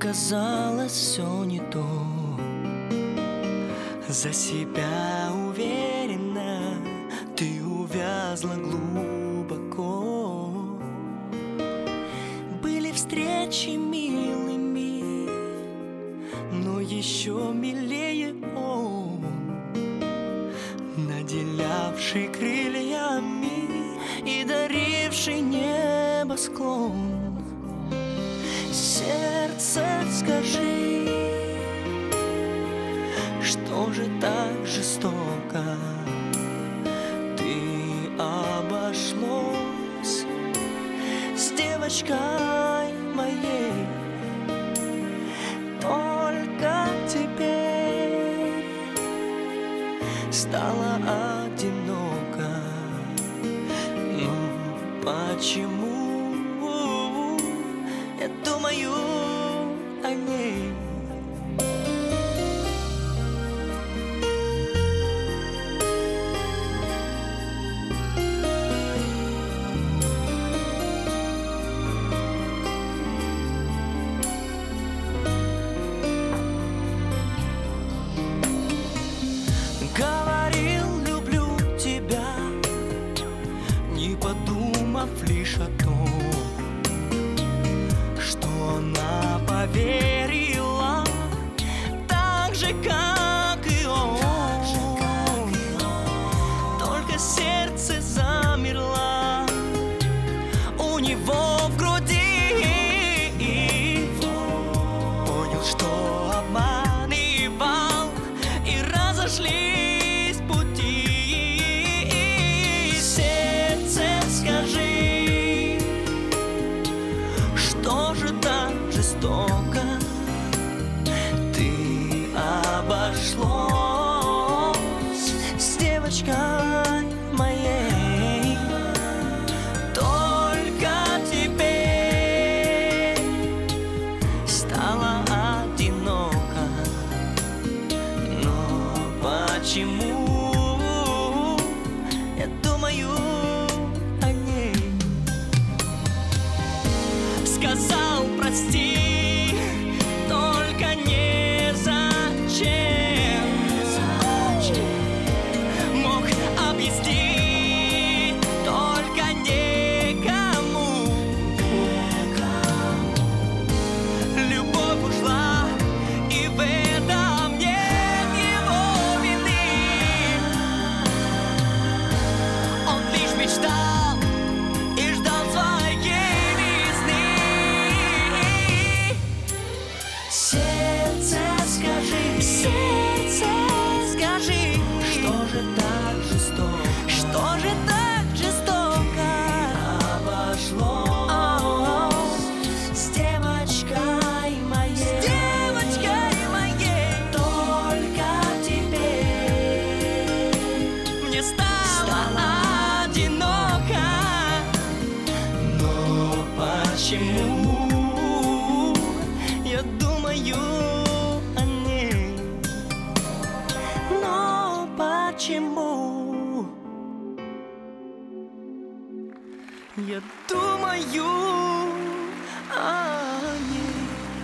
казалось все не то. За себя уверенно ты увязла глубоко. Были встречи милыми, но еще милее он, наделявший крыльями и даривший небосклон. Сердце, скажи, что же так жестоко ты обошлась с девочкой моей? Только теперь стало одиноко. Ну почему я думаю о ней? Говорил, люблю тебя, не подумав лишь о том, что она поверила так же, как и он. Только сердце замерло у него в груди. Понял, что обманывал, и разошлись пути. Сердце, скажи, что же так жестоко ты обошлась с девочкой моей? Только теперь стало одиноко. Но почему я думаю о ней? Сказал прости, только не зачем. Мог объяснить, только никому. Любовь ушла, и в этом нет его вины. Он лишь мечтал и ждал своей весны. Сердце, скажи, что же так жестоко, что же так жестоко обошлось с девочкой моей? Только теперь мне стало одиноко. Но почему я думаю о ней? Но почему я думаю